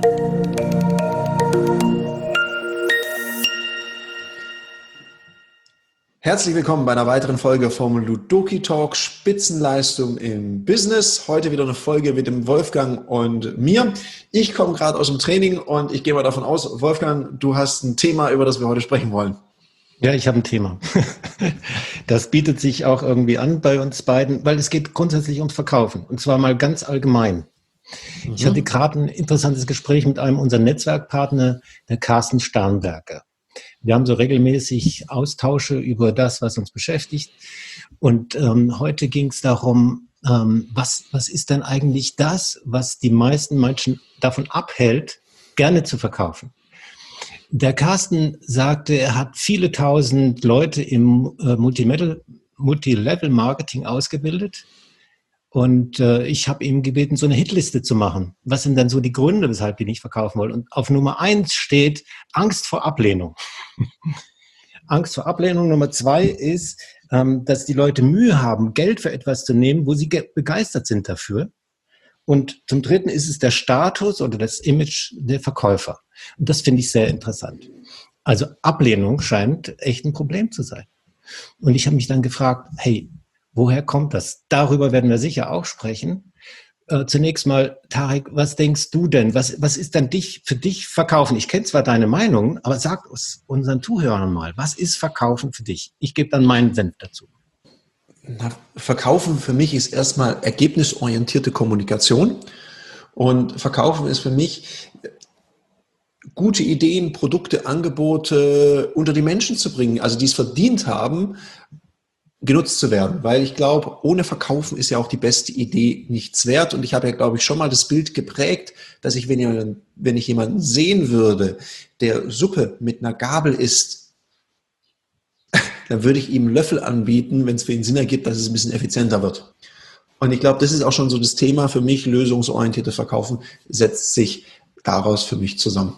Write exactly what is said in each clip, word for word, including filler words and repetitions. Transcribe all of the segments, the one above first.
Herzlich willkommen bei einer weiteren Folge vom Ludoki Talk Spitzenleistung im Business. Heute wieder eine Folge mit dem Wolfgang und mir. Ich komme gerade aus dem Training und ich gehe mal davon aus, Wolfgang, du hast ein Thema, über das wir heute sprechen wollen. Ja, ich habe ein Thema. Das bietet sich auch irgendwie an bei uns beiden, weil es geht grundsätzlich ums Verkaufen und zwar mal ganz allgemein. Mhm. Ich hatte gerade ein interessantes Gespräch mit einem unserer Netzwerkpartner, der Carsten Starnberger. Wir haben so regelmäßig Austausche über das, was uns beschäftigt. Und ähm, heute ging es darum, ähm, was, was ist denn eigentlich das, was die meisten Menschen davon abhält, gerne zu verkaufen? Der Carsten sagte, er hat viele tausend Leute im äh, Multilevel-Marketing ausgebildet. Und äh, ich habe ihm gebeten, so eine Hitliste zu machen. Was sind dann so die Gründe, weshalb die nicht verkaufen wollen? Und auf Nummer eins steht Angst vor Ablehnung. Angst vor Ablehnung. Nummer zwei ist, ähm, dass die Leute Mühe haben, Geld für etwas zu nehmen, wo sie begeistert sind dafür. Und zum Dritten ist es der Status oder das Image der Verkäufer. Und das finde ich sehr interessant. Also Ablehnung scheint echt ein Problem zu sein. Und ich habe mich dann gefragt, hey, woher kommt das? Darüber werden wir sicher auch sprechen. Äh, zunächst mal, Tarek, was denkst du denn? Was, was ist denn dich, für dich Verkaufen? Ich kenne zwar deine Meinung, aber sag uns, unseren Zuhörern mal, was ist Verkaufen für dich? Ich gebe dann meinen Senf dazu. Na, Verkaufen für mich ist erstmal ergebnisorientierte Kommunikation. Und Verkaufen ist für mich, gute Ideen, Produkte, Angebote unter die Menschen zu bringen, also die es verdient haben, genutzt zu werden, weil ich glaube, ohne Verkaufen ist ja auch die beste Idee nichts wert. Und ich habe ja, glaube ich, schon mal das Bild geprägt, dass ich, wenn, jemand, wenn ich jemanden sehen würde, der Suppe mit einer Gabel isst, dann würde ich ihm einen Löffel anbieten, wenn es für ihn Sinn ergibt, dass es ein bisschen effizienter wird. Und ich glaube, das ist auch schon so das Thema für mich, lösungsorientiertes Verkaufen setzt sich daraus für mich zusammen.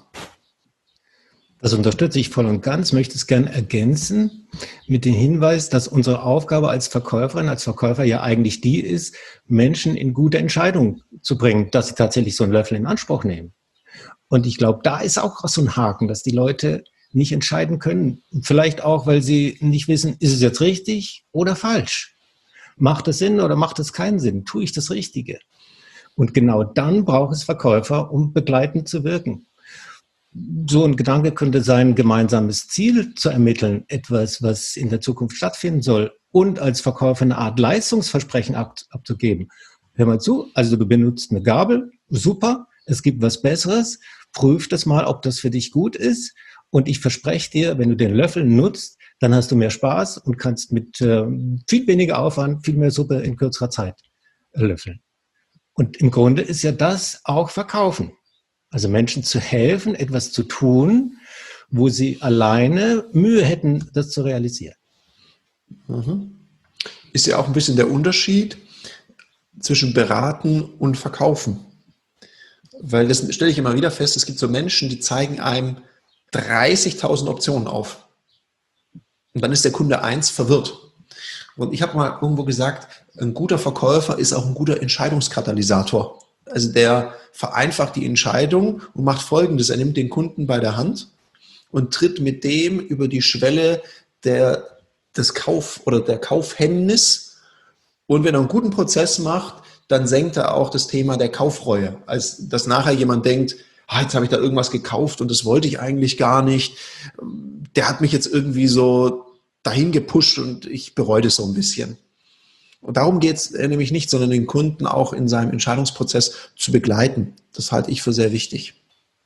Das unterstütze ich voll und ganz, möchte es gerne ergänzen mit dem Hinweis, dass unsere Aufgabe als Verkäuferin, als Verkäufer ja eigentlich die ist, Menschen in gute Entscheidungen zu bringen, dass sie tatsächlich so einen Löffel in Anspruch nehmen. Und ich glaube, da ist auch so ein Haken, dass die Leute nicht entscheiden können. Vielleicht auch, weil sie nicht wissen, ist es jetzt richtig oder falsch? Macht es Sinn oder macht es keinen Sinn? Tue ich das Richtige? Und genau dann braucht es Verkäufer, um begleitend zu wirken. So ein Gedanke könnte sein, ein gemeinsames Ziel zu ermitteln, etwas, was in der Zukunft stattfinden soll und als Verkäufer eine Art Leistungsversprechen ab, abzugeben. Hör mal zu, also du benutzt eine Gabel, super, es gibt was Besseres, prüf das mal, ob das für dich gut ist und ich verspreche dir, wenn du den Löffel nutzt, dann hast du mehr Spaß und kannst mit äh, viel weniger Aufwand viel mehr Suppe in kürzerer Zeit löffeln. Und im Grunde ist ja das auch Verkaufen. Also Menschen zu helfen, etwas zu tun, wo sie alleine Mühe hätten, das zu realisieren. Mhm. Ist ja auch ein bisschen der Unterschied zwischen beraten und verkaufen. Weil das stelle ich immer wieder fest, es gibt so Menschen, die zeigen einem dreißigtausend Optionen auf. Und dann ist der Kunde eins verwirrt. Und ich habe mal irgendwo gesagt, ein guter Verkäufer ist auch ein guter Entscheidungskatalysator. Also der vereinfacht die Entscheidung und macht Folgendes. Er nimmt den Kunden bei der Hand und tritt mit dem über die Schwelle der, des Kauf- oder der Kaufhemmnis. Und wenn er einen guten Prozess macht, dann senkt er auch das Thema der Kaufreue. Als dass nachher jemand denkt, ah, jetzt habe ich da irgendwas gekauft und das wollte ich eigentlich gar nicht. Der hat mich jetzt irgendwie so dahin gepusht und ich bereue das so ein bisschen. Und darum geht es nämlich nicht, sondern den Kunden auch in seinem Entscheidungsprozess zu begleiten. Das halte ich für sehr wichtig.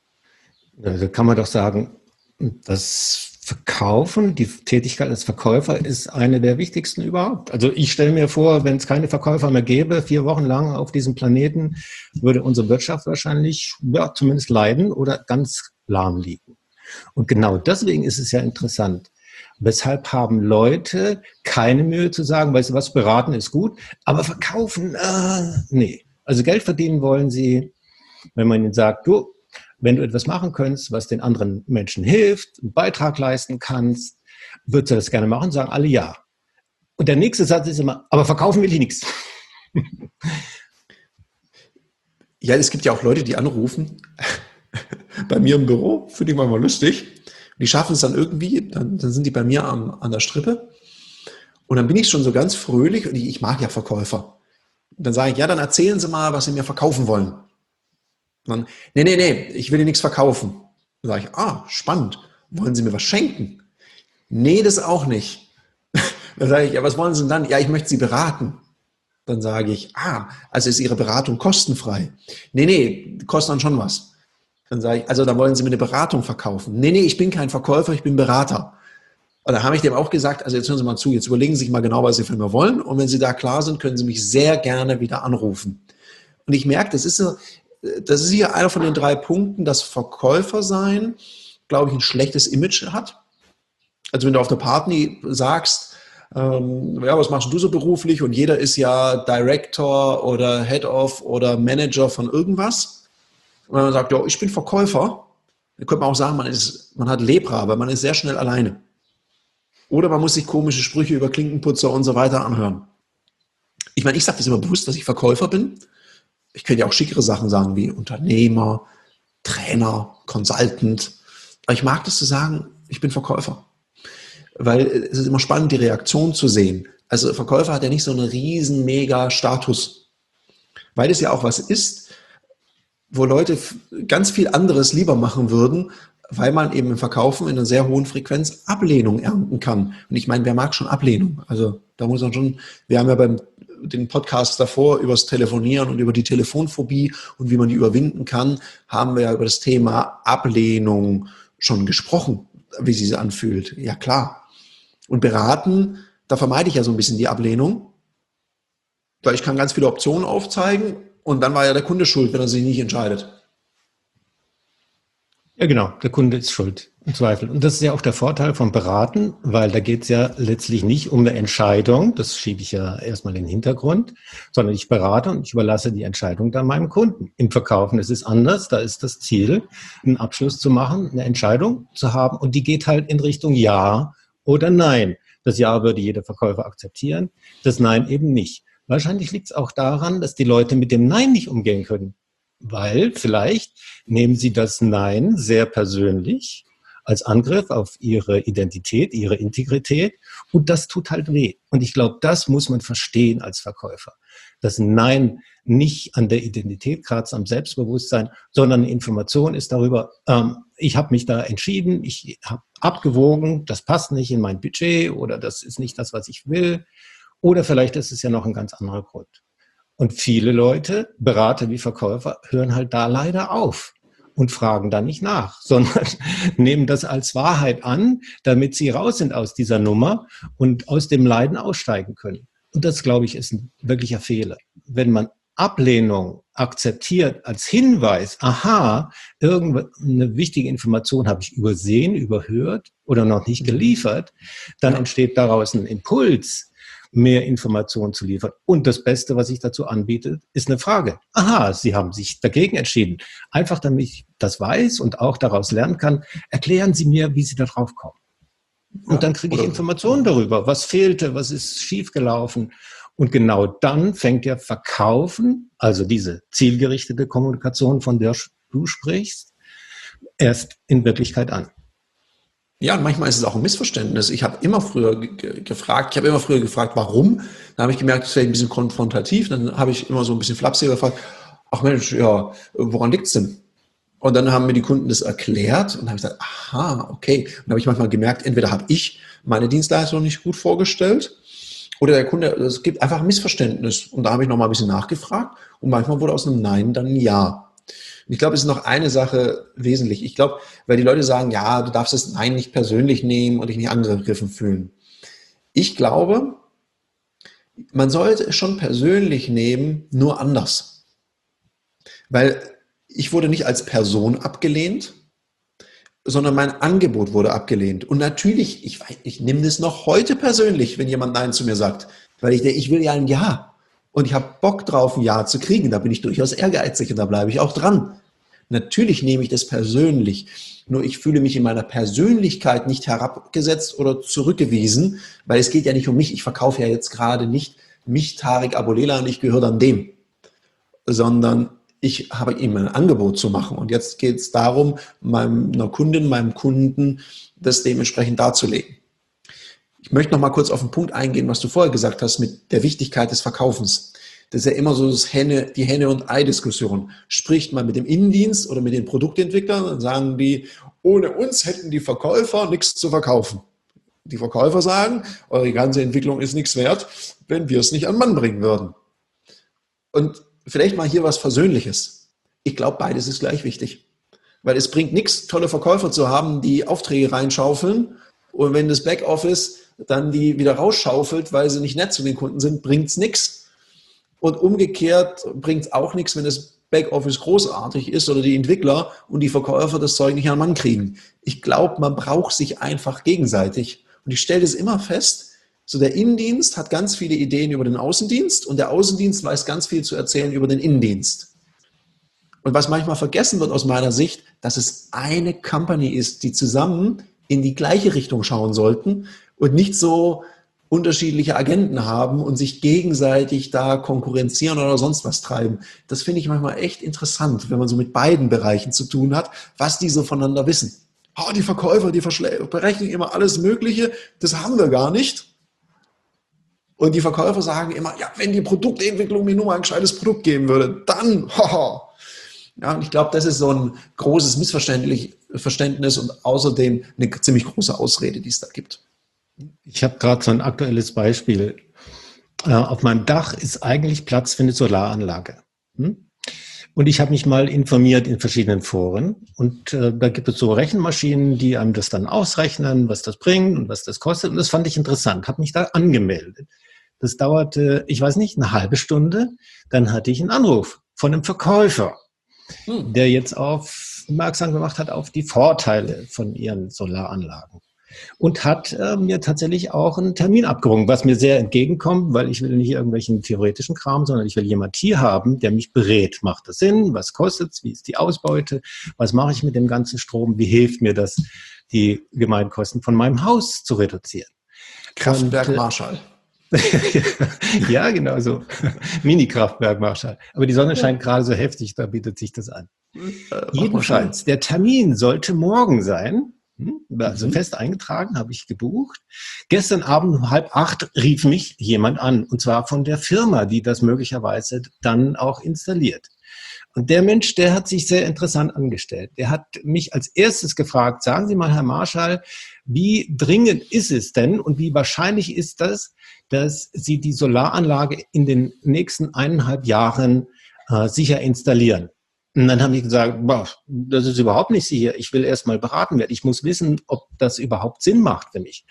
Da kann man doch sagen, das Verkaufen, die Tätigkeit als Verkäufer ist eine der wichtigsten überhaupt. Also ich stelle mir vor, wenn es keine Verkäufer mehr gäbe, vier Wochen lang auf diesem Planeten, würde unsere Wirtschaft wahrscheinlich ja, zumindest leiden oder ganz lahm liegen. Und genau deswegen ist es ja interessant. Weshalb haben Leute keine Mühe zu sagen, weißt du was, beraten ist gut, aber verkaufen, äh, nee. Also Geld verdienen wollen sie, wenn man ihnen sagt, du, wenn du etwas machen könntest, was den anderen Menschen hilft, einen Beitrag leisten kannst, würdest du das gerne machen, sagen alle ja. Und der nächste Satz ist immer, aber verkaufen will ich nichts. Ja, es gibt ja auch Leute, die anrufen bei mir im Büro, finde ich manchmal lustig. Die schaffen es dann irgendwie, dann, dann sind die bei mir am, an der Strippe. Und dann bin ich schon so ganz fröhlich und ich, ich mag ja Verkäufer. Dann sage ich, ja, dann erzählen Sie mal, was Sie mir verkaufen wollen. Und dann, nee, nee, nee, ich will Ihnen nichts verkaufen. Dann sage ich, ah, spannend. Wollen Sie mir was schenken? Nee, das auch nicht. Dann sage ich, ja, was wollen Sie denn dann? Ja, ich möchte Sie beraten. Dann sage ich, ah, also ist Ihre Beratung kostenfrei? Nee, nee, kostet dann schon was. Dann sage ich, also da wollen Sie mir eine Beratung verkaufen? Nee, nee, ich bin kein Verkäufer, ich bin Berater. Und da habe ich dem auch gesagt, also jetzt hören Sie mal zu, jetzt überlegen Sie sich mal genau, was Sie von mir wollen. Und wenn Sie da klar sind, können Sie mich sehr gerne wieder anrufen. Und ich merke, das ist, so, das ist hier einer von den drei Punkten, dass Verkäufer sein, glaube ich, ein schlechtes Image hat. Also wenn du auf der Party sagst, ähm, ja, was machst du so beruflich? Und jeder ist ja Director oder Head of oder Manager von irgendwas. Und man sagt, ja, ich bin Verkäufer. Dann könnte man auch sagen, man, ist, man hat Lepra, weil man ist sehr schnell alleine. Oder man muss sich komische Sprüche über Klinkenputzer und so weiter anhören. Ich meine, ich sage das immer bewusst, dass ich Verkäufer bin. Ich könnte ja auch schickere Sachen sagen wie Unternehmer, Trainer, Consultant. Aber ich mag das zu sagen, ich bin Verkäufer. Weil es ist immer spannend, die Reaktion zu sehen. Also Verkäufer hat ja nicht so einen riesen, mega Status. Weil es ja auch was ist, wo Leute ganz viel anderes lieber machen würden, weil man eben im Verkaufen in einer sehr hohen Frequenz Ablehnung ernten kann. Und ich meine, wer mag schon Ablehnung? Also da muss man schon, wir haben ja beim den Podcast davor über das Telefonieren und über die Telefonphobie und wie man die überwinden kann, haben wir ja über das Thema Ablehnung schon gesprochen, wie sie sich anfühlt. Ja, klar. Und beraten, da vermeide ich ja so ein bisschen die Ablehnung, weil ich kann ganz viele Optionen aufzeigen und dann war ja der Kunde schuld, wenn er sich nicht entscheidet. Ja, genau, der Kunde ist schuld, im Zweifel. Und das ist ja auch der Vorteil vom Beraten, weil da geht es ja letztlich nicht um eine Entscheidung, das schiebe ich ja erstmal in den Hintergrund, sondern ich berate und ich überlasse die Entscheidung dann meinem Kunden. Im Verkaufen ist es anders, da ist das Ziel, einen Abschluss zu machen, eine Entscheidung zu haben und die geht halt in Richtung Ja oder Nein. Das Ja würde jeder Verkäufer akzeptieren, das Nein eben nicht. Wahrscheinlich liegt es auch daran, dass die Leute mit dem Nein nicht umgehen können. Weil vielleicht nehmen sie das Nein sehr persönlich als Angriff auf ihre Identität, ihre Integrität und das tut halt weh. Und ich glaube, das muss man verstehen als Verkäufer. Das Nein nicht an der Identität kratzt, am Selbstbewusstsein, sondern eine Information ist darüber, ähm, ich habe mich da entschieden, ich habe abgewogen, das passt nicht in mein Budget oder das ist nicht das, was ich will. Oder vielleicht ist es ja noch ein ganz anderer Grund. Und viele Leute, Berater wie Verkäufer, hören halt da leider auf und fragen da nicht nach, sondern nehmen das als Wahrheit an, damit sie raus sind aus dieser Nummer und aus dem Leiden aussteigen können. Und das, glaube ich, ist ein wirklicher Fehler. Wenn man Ablehnung akzeptiert als Hinweis, aha, irgendeine wichtige Information habe ich übersehen, überhört oder noch nicht geliefert, dann entsteht daraus ein Impuls, mehr Informationen zu liefern. Und das Beste, was ich dazu anbiete, ist eine Frage. Aha, Sie haben sich dagegen entschieden. Einfach damit ich das weiß und auch daraus lernen kann, erklären Sie mir, wie Sie da drauf kommen. Und ja, dann kriege ich Informationen darüber, was fehlte, was ist schiefgelaufen. Und genau dann fängt der Verkaufen, also diese zielgerichtete Kommunikation, von der du sprichst, erst in Wirklichkeit an. Ja, und manchmal ist es auch ein Missverständnis. Ich habe immer früher ge- gefragt, ich habe immer früher gefragt, warum. Dann habe ich gemerkt, das ist vielleicht ein bisschen konfrontativ. Dann habe ich immer so ein bisschen flapsiger gefragt, ach Mensch, ja, woran liegt's denn? Und dann haben mir die Kunden das erklärt und dann habe ich gesagt, aha, okay. Und dann habe ich manchmal gemerkt, entweder habe ich meine Dienstleistung nicht gut vorgestellt oder der Kunde, es gibt einfach ein Missverständnis. Und da habe ich noch mal ein bisschen nachgefragt und manchmal wurde aus einem Nein dann ein Ja. Und ich glaube, es ist noch eine Sache wesentlich. Ich glaube, weil die Leute sagen, ja, du darfst das Nein nicht persönlich nehmen und dich nicht angegriffen fühlen. Ich glaube, man sollte es schon persönlich nehmen, nur anders. Weil ich wurde nicht als Person abgelehnt, sondern mein Angebot wurde abgelehnt. Und natürlich, ich, ich nehme das noch heute persönlich, wenn jemand Nein zu mir sagt. Weil ich denke, ich will ja ein Ja. Und ich habe Bock drauf, ein Ja zu kriegen. Da bin ich durchaus ehrgeizig und da bleibe ich auch dran. Natürlich nehme ich das persönlich. Nur ich fühle mich in meiner Persönlichkeit nicht herabgesetzt oder zurückgewiesen, weil es geht ja nicht um mich. Ich verkaufe ja jetzt gerade nicht mich, Tarek Aboulela, und ich gehöre dann dem. Sondern ich habe ihm ein Angebot zu machen. Und jetzt geht es darum, meiner Kundin, meinem Kunden das dementsprechend darzulegen. Ich möchte noch mal kurz auf den Punkt eingehen, was du vorher gesagt hast mit der Wichtigkeit des Verkaufens. Das ist ja immer so das Henne, die Henne- und Ei-Diskussion. Spricht man mit dem Innendienst oder mit den Produktentwicklern, dann sagen die, ohne uns hätten die Verkäufer nichts zu verkaufen. Die Verkäufer sagen, eure ganze Entwicklung ist nichts wert, wenn wir es nicht an den Mann bringen würden. Und vielleicht mal hier was Versöhnliches. Ich glaube, beides ist gleich wichtig. Weil es bringt nichts, tolle Verkäufer zu haben, die Aufträge reinschaufeln. Und wenn das Backoffice dann die wieder rausschaufelt, weil sie nicht nett zu den Kunden sind, bringt es nichts. Und umgekehrt bringt es auch nichts, wenn das Backoffice großartig ist oder die Entwickler und die Verkäufer das Zeug nicht an den Mann kriegen. Ich glaube, man braucht sich einfach gegenseitig. Und ich stelle das immer fest, so der Innendienst hat ganz viele Ideen über den Außendienst und der Außendienst weiß ganz viel zu erzählen über den Innendienst. Und was manchmal vergessen wird aus meiner Sicht, dass es eine Company ist, die zusammen in die gleiche Richtung schauen sollten und nicht so unterschiedliche Agenten haben und sich gegenseitig da konkurrenzieren oder sonst was treiben. Das finde ich manchmal echt interessant, wenn man so mit beiden Bereichen zu tun hat, was die so voneinander wissen. Oh, die Verkäufer, die berechnen immer alles Mögliche, das haben wir gar nicht. Und die Verkäufer sagen immer, ja, wenn die Produktentwicklung mir nur mal ein gescheites Produkt geben würde, dann, haha. Ja, und ich glaube, das ist so ein großes Missverständnis und außerdem eine ziemlich große Ausrede, die es da gibt. Ich habe gerade so ein aktuelles Beispiel. Äh, auf meinem Dach ist eigentlich Platz für eine Solaranlage. Hm? Und ich habe mich mal informiert in verschiedenen Foren. Und äh, da gibt es so Rechenmaschinen, die einem das dann ausrechnen, was das bringt und was das kostet. Und das fand ich interessant, habe mich da angemeldet. Das dauerte, ich weiß nicht, eine halbe Stunde. Dann hatte ich einen Anruf von einem Verkäufer, hm. der jetzt aufmerksam gemacht hat auf die Vorteile von ihren Solaranlagen. Und hat äh, mir tatsächlich auch einen Termin abgerungen, was mir sehr entgegenkommt, weil ich will nicht irgendwelchen theoretischen Kram, sondern ich will jemand hier haben, der mich berät. Macht das Sinn? Was kostet es? Wie ist die Ausbeute? Was mache ich mit dem ganzen Strom? Wie hilft mir das, die Gemeinkosten von meinem Haus zu reduzieren? Kraftwerk Und, äh, Marschall. Ja, genau so. Mini-Kraftwerk Marschall. Aber die Sonne scheint gerade so heftig, da bietet sich das an. Äh, Jedenfalls, der Termin sollte morgen sein. Also mhm. fest eingetragen, habe ich gebucht. Gestern Abend um halb acht rief mich jemand an, und zwar von der Firma, die das möglicherweise dann auch installiert. Und der Mensch, der hat sich sehr interessant angestellt. Der hat mich als erstes gefragt, sagen Sie mal, Herr Marschall, wie dringend ist es denn und wie wahrscheinlich ist das, dass Sie die Solaranlage in den nächsten eineinhalb Jahren äh, sicher installieren? Und dann habe ich gesagt, boah, das ist überhaupt nicht sicher. Ich will erst mal beraten werden. Ich muss wissen, ob das überhaupt Sinn macht für mich.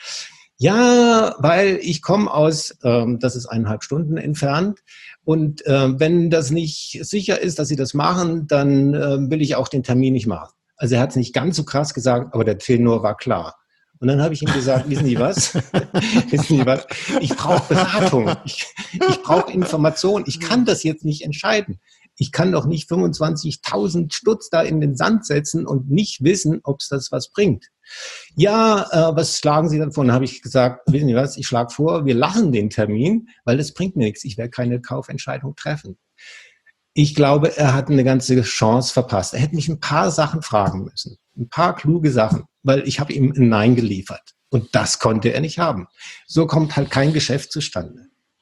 Ja, weil ich komme aus, ähm, das ist eineinhalb Stunden entfernt. Und äh, wenn das nicht sicher ist, dass Sie das machen, dann äh, will ich auch den Termin nicht machen. Also er hat es nicht ganz so krass gesagt, aber der Tenor war klar. Und dann habe ich ihm gesagt, wissen Sie was? wissen Sie was? Ich brauche Beratung. Ich, ich brauche Information. Ich kann das jetzt nicht entscheiden. Ich kann doch nicht fünfundzwanzigtausend Stutz da in den Sand setzen und nicht wissen, ob es das was bringt. Ja, äh, was schlagen Sie dann vor? Dann habe ich gesagt, wissen Sie was, ich schlage vor, wir lassen den Termin, weil das bringt mir nichts. Ich werde keine Kaufentscheidung treffen. Ich glaube, er hat eine ganze Chance verpasst. Er hätte mich ein paar Sachen fragen müssen. Ein paar kluge Sachen, weil ich habe ihm ein Nein geliefert. Und das konnte er nicht haben. So kommt halt kein Geschäft zustande.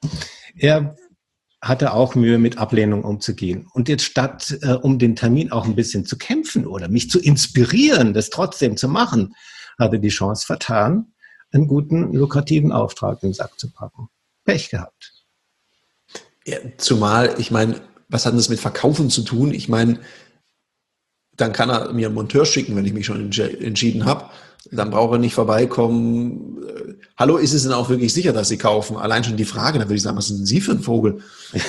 Er hatte auch Mühe, mit Ablehnung umzugehen. Und jetzt statt, äh, um den Termin auch ein bisschen zu kämpfen oder mich zu inspirieren, das trotzdem zu machen, hatte die Chance vertan, einen guten, lukrativen Auftrag in den Sack zu packen. Pech gehabt. Ja, zumal, ich meine, was hat das mit Verkaufen zu tun? Ich meine, dann kann er mir einen Monteur schicken, wenn ich mich schon entschieden habe. Dann braucht er nicht vorbeikommen. Hallo, ist es denn auch wirklich sicher, dass Sie kaufen? Allein schon die Frage, dann würde ich sagen, was sind Sie für ein Vogel?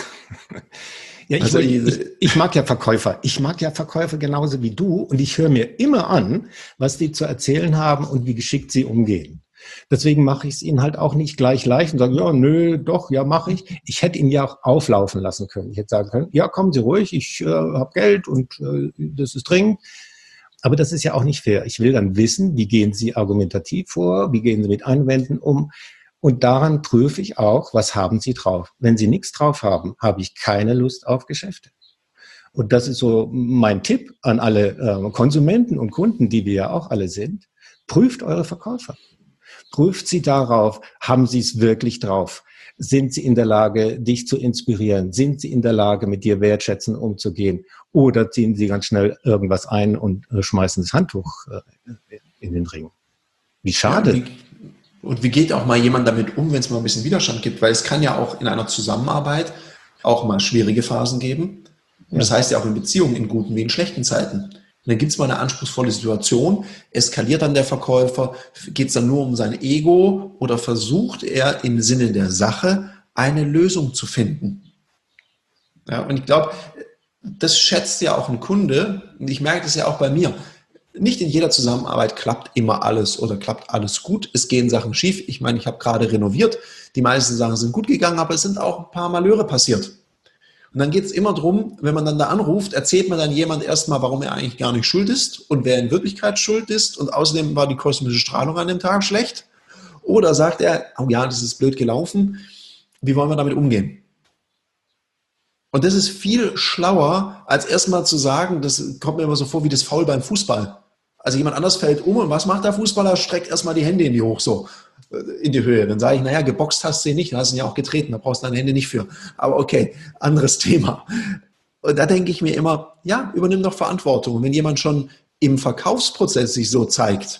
Ja, ich, also, ich, ich mag ja Verkäufer. Ich mag ja Verkäufer genauso wie du und ich höre mir immer an, was die zu erzählen haben und wie geschickt sie umgehen. Deswegen mache ich es ihnen halt auch nicht gleich leicht und sage, ja, nö, doch, ja, mache ich. Ich hätte ihn ja auch auflaufen lassen können. Ich hätte sagen können, ja, kommen Sie ruhig, ich äh, habe Geld und äh, das ist dringend. Aber das ist ja auch nicht fair. Ich will dann wissen, wie gehen Sie argumentativ vor, wie gehen Sie mit Einwänden um. Und daran prüfe ich auch, was haben Sie drauf. Wenn Sie nichts drauf haben, habe ich keine Lust auf Geschäfte. Und das ist so mein Tipp an alle äh, Konsumenten und Kunden, die wir ja auch alle sind. Prüft eure Verkäufer. Prüft sie darauf, haben sie es wirklich drauf? Sind sie in der Lage, dich zu inspirieren? Sind sie in der Lage, mit dir wertschätzend umzugehen? Oder ziehen sie ganz schnell irgendwas ein und äh, schmeißen das Handtuch äh, in den Ring? Wie schade. Ja, und, wie, und wie geht auch mal jemand damit um, wenn es mal ein bisschen Widerstand gibt? Weil es kann ja auch in einer Zusammenarbeit auch mal schwierige Phasen geben. Und ja. Das heißt ja auch in Beziehungen, in guten wie in schlechten Zeiten. Und dann gibt es mal eine anspruchsvolle Situation, eskaliert dann der Verkäufer, geht es dann nur um sein Ego oder versucht er im Sinne der Sache eine Lösung zu finden? Ja, und ich glaube, das schätzt ja auch ein Kunde, und ich merke das ja auch bei mir. Nicht in jeder Zusammenarbeit klappt immer alles oder klappt alles gut. Es gehen Sachen schief. Ich meine, ich habe gerade renoviert. Die meisten Sachen sind gut gegangen, aber es sind auch ein paar Malöre passiert. Und dann geht es immer darum, wenn man dann da anruft, erzählt man dann jemand erstmal, warum er eigentlich gar nicht schuld ist und wer in Wirklichkeit schuld ist. Und außerdem war die kosmische Strahlung an dem Tag schlecht. Oder sagt er, oh ja, das ist blöd gelaufen. Wie wollen wir damit umgehen? Und das ist viel schlauer, als erstmal zu sagen, das kommt mir immer so vor wie das Foul beim Fußball. Also jemand anders fällt um und was macht der Fußballer? Streckt erstmal die Hände in die hoch, so in die Höhe. Dann sage ich, naja, geboxt hast du ihn nicht, du hast ihn ja auch getreten, da brauchst du deine Hände nicht für. Aber okay, anderes Thema. Und da denke ich mir immer, ja, übernimm doch Verantwortung. Und wenn jemand schon im Verkaufsprozess sich so zeigt,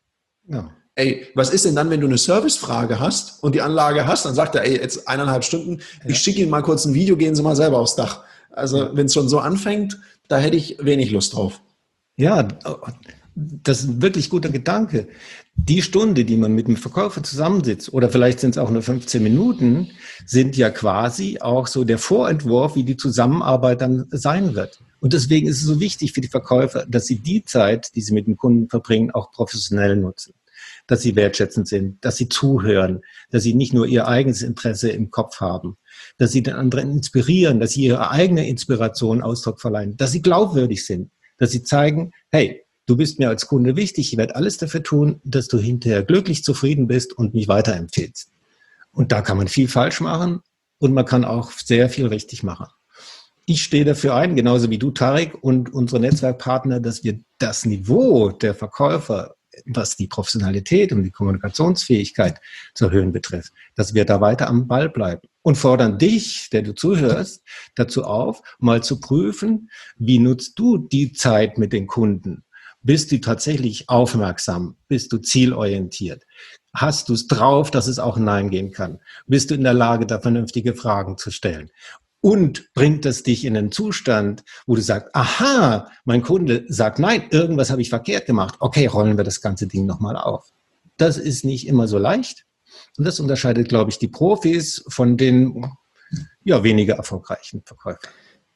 ja. Ey, was ist denn dann, wenn du eine Servicefrage hast und die Anlage hast, dann sagt er, ey, jetzt eineinhalb Stunden, ja. Ich schicke Ihnen mal kurz ein Video, gehen Sie mal selber aufs Dach. Also ja. Wenn es schon so anfängt, da hätte ich wenig Lust drauf. Ja, das ist ein wirklich guter Gedanke. Die Stunde, die man mit dem Verkäufer zusammensitzt, oder vielleicht sind es auch nur fünfzehn Minuten, sind ja quasi auch so der Vorentwurf, wie die Zusammenarbeit dann sein wird. Und deswegen ist es so wichtig für die Verkäufer, dass sie die Zeit, die sie mit dem Kunden verbringen, auch professionell nutzen. Dass sie wertschätzend sind, dass sie zuhören, dass sie nicht nur ihr eigenes Interesse im Kopf haben, dass sie den anderen inspirieren, dass sie ihre eigene Inspiration Ausdruck verleihen, dass sie glaubwürdig sind, dass sie zeigen, hey, du bist mir als Kunde wichtig, ich werde alles dafür tun, dass du hinterher glücklich zufrieden bist und mich weiterempfehlst. Und da kann man viel falsch machen und man kann auch sehr viel richtig machen. Ich stehe dafür ein, genauso wie du, Tarek, und unsere Netzwerkpartner, dass wir das Niveau der Verkäufer, was die Professionalität und die Kommunikationsfähigkeit zu erhöhen betrifft, dass wir da weiter am Ball bleiben und fordern dich, der du zuhörst, dazu auf, mal zu prüfen, wie nutzt du die Zeit mit den Kunden? Bist du tatsächlich aufmerksam? Bist du zielorientiert? Hast du es drauf, dass es auch Nein gehen kann? Bist du in der Lage, da vernünftige Fragen zu stellen? Und bringt es dich in einen Zustand, wo du sagst, aha, mein Kunde sagt nein, irgendwas habe ich verkehrt gemacht. Okay, rollen wir das ganze Ding nochmal auf. Das ist nicht immer so leicht. Und das unterscheidet, glaube ich, die Profis von den ja, weniger erfolgreichen Verkäufern.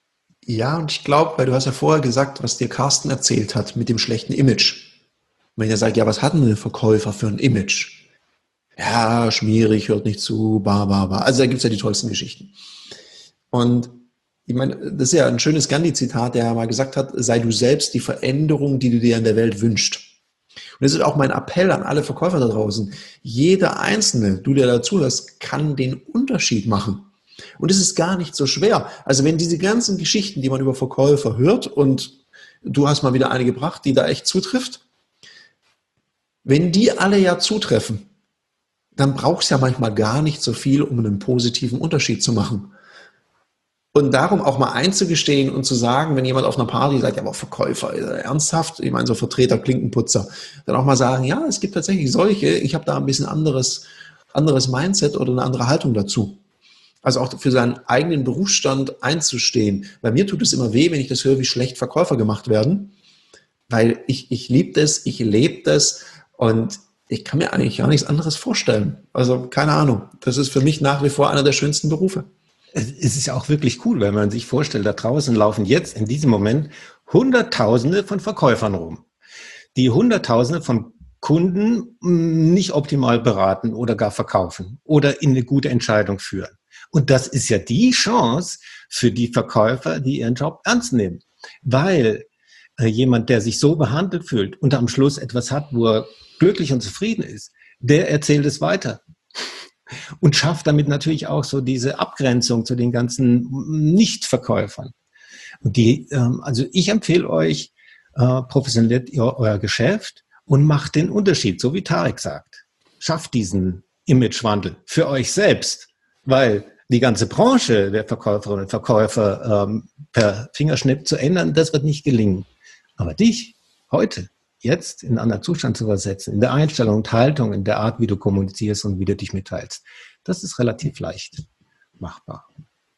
Ja, und ich glaube, weil du hast ja vorher gesagt, was dir Carsten erzählt hat mit dem schlechten Image. Wenn er sagt, ja, was hat denn ein Verkäufer für ein Image? Ja, schmierig, hört nicht zu, ba, ba, ba. Also da gibt es ja die tollsten Geschichten. Und ich meine, das ist ja ein schönes Gandhi-Zitat, der mal gesagt hat, sei du selbst die Veränderung, die du dir in der Welt wünschst. Und das ist auch mein Appell an alle Verkäufer da draußen. Jeder Einzelne, du der dazuhörst, kann den Unterschied machen. Und es ist gar nicht so schwer. Also wenn diese ganzen Geschichten, die man über Verkäufer hört, und du hast mal wieder eine gebracht, die da echt zutrifft, wenn die alle ja zutreffen, dann braucht es ja manchmal gar nicht so viel, um einen positiven Unterschied zu machen. Und darum auch mal einzugestehen und zu sagen, wenn jemand auf einer Party sagt, ja, aber Verkäufer, ernsthaft, ich meine so Vertreter, Klinkenputzer, dann auch mal sagen, ja, es gibt tatsächlich solche, ich habe da ein bisschen anderes, anderes Mindset oder eine andere Haltung dazu. Also auch für seinen eigenen Berufsstand einzustehen. Bei mir tut es immer weh, wenn ich das höre, wie schlecht Verkäufer gemacht werden, weil ich, ich liebe das, ich lebe das und ich kann mir eigentlich gar nichts anderes vorstellen. Also keine Ahnung, das ist für mich nach wie vor einer der schönsten Berufe. Es ist ja auch wirklich cool, wenn man sich vorstellt, da draußen laufen jetzt in diesem Moment Hunderttausende von Verkäufern rum, die Hunderttausende von Kunden nicht optimal beraten oder gar verkaufen oder in eine gute Entscheidung führen. Und das ist ja die Chance für die Verkäufer, die ihren Job ernst nehmen. Weil äh, jemand, der sich so behandelt fühlt und am Schluss etwas hat, wo er glücklich und zufrieden ist, der erzählt es weiter. Und schafft damit natürlich auch so diese Abgrenzung zu den ganzen Nichtverkäufern. Und die, ähm, also ich empfehle euch, äh, professionalisiert ihr euer Geschäft und macht den Unterschied, so wie Tarek sagt. Schafft diesen Imagewandel für euch selbst, weil die ganze Branche der Verkäuferinnen und Verkäufer ähm, per Fingerschnipp zu ändern, das wird nicht gelingen. Aber dich heute, jetzt in einen anderen Zustand zu versetzen, in der Einstellung und Haltung, in der Art, wie du kommunizierst und wie du dich mitteilst, das ist relativ leicht machbar.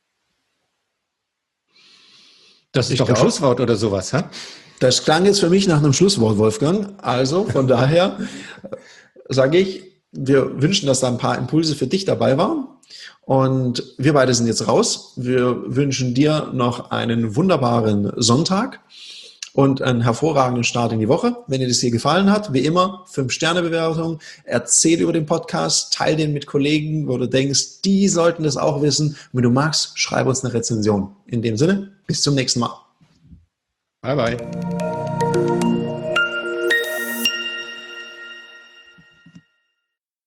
Das ist ich doch ein glaub, Schlusswort oder sowas, ha? Das klang jetzt für mich nach einem Schlusswort, Wolfgang. Also von daher sage ich, wir wünschen, dass da ein paar Impulse für dich dabei waren. Und wir beide sind jetzt raus. Wir wünschen dir noch einen wunderbaren Sonntag und einen hervorragenden Start in die Woche. Wenn dir das hier gefallen hat, wie immer, fünf Sterne Bewertung, erzähl über den Podcast, teil den mit Kollegen, wo du denkst, die sollten das auch wissen. Und wenn du magst, schreib uns eine Rezension. In dem Sinne, bis zum nächsten Mal. Bye, bye.